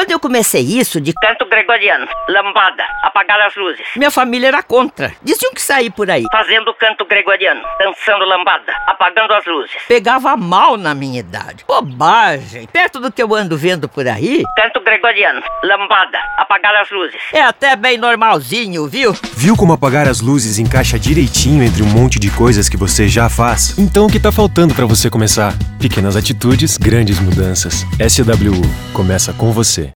Quando eu comecei isso de canto gregoriano, lambada, apagar as luzes, minha família era contra. Diziam que saí por aí fazendo canto gregoriano, dançando lambada, apagando as luzes, pegava mal na minha idade. Bobagem. Perto do que eu ando vendo por aí, canto gregoriano, lambada, apagar as luzes. é até bem normalzinho, viu? Viu como apagar as luzes encaixa direitinho entre um monte de coisas que você já faz? Então o que tá faltando pra você começar? Pequenas atitudes, grandes mudanças. SWU. Começa com você.